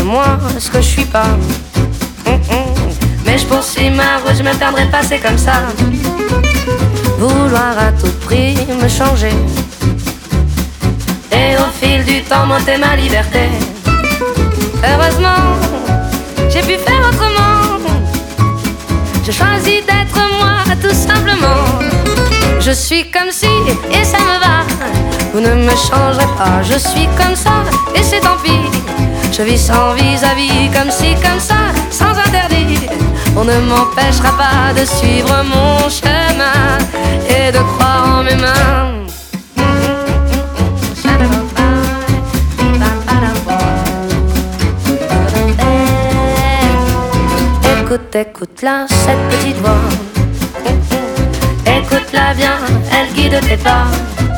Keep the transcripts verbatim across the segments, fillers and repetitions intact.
moi ce que je suis pas. Mais je poursuis ma route, je me perdrai pas, c'est comme ça. Vouloir à tout prix me changer, et au fil du temps m'ôter ma liberté. Heureusement, j'ai pu faire autrement. Je choisis d'être moi, tout simplement. Je suis comme si, et ça me va. Vous ne me changerez pas, je suis comme ça, et c'est tant pis. Je vis sans vis-à-vis, comme si, comme ça, sans interdit. On ne m'empêchera pas de suivre mon chemin et de croire en mes mains. Écoute, écoute-la, cette petite voix. Écoute-la bien, elle guide tes pas.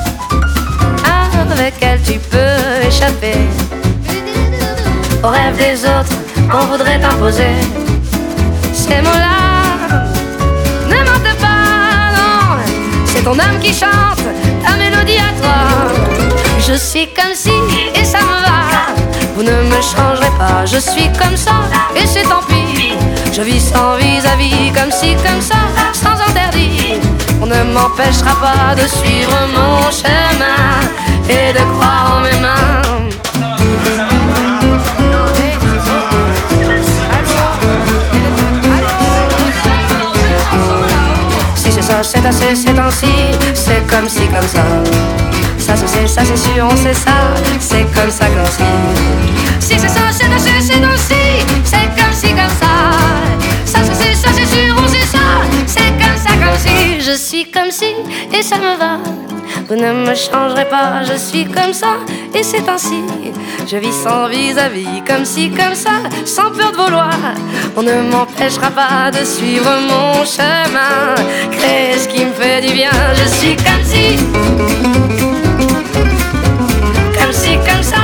Avec elle tu peux échapper aux rêves des autres qu'on voudrait t'imposer. Ces mots-là ne mentent pas, non. C'est ton âme qui chante ta mélodie à toi. Je suis comme si, et ça me va. Vous ne me changerez pas, je suis comme ça, et c'est tant pis. Je vis sans vis-à-vis, comme si, comme ça, sans interdit. On ne m'empêchera pas de suivre mon chemin et de croire en mes mains. Si c'est ça, c'est assez, c'est ainsi. C'est comme si, comme ça. Ça se sait, ça c'est sûr, on sait ça. C'est comme ça, comme si. Si c'est ça, c'est assez, c'est ainsi. C'est comme si, comme ça. Ça se sait, ça c'est sûr, on sait ça. C'est comme ça, comme si. Je suis comme si, et ça me va. Vous ne me changerez pas, je suis comme ça, et c'est ainsi. Je vis sans vis-à-vis, comme si, comme ça, sans peur de vouloir. On ne m'empêchera pas de suivre mon chemin, créer ce qui me fait du bien. Je suis comme si, comme si, comme ça,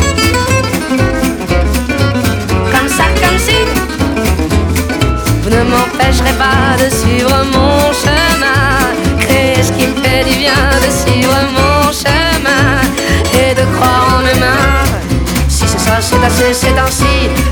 comme ça, comme si. Vous ne m'empêcherez pas de suivre mon chemin, créer ce qui me fait du bien, de suivre mon chemin et de croire en mes mains. Si c'est ça, c'est assez, c'est ainsi.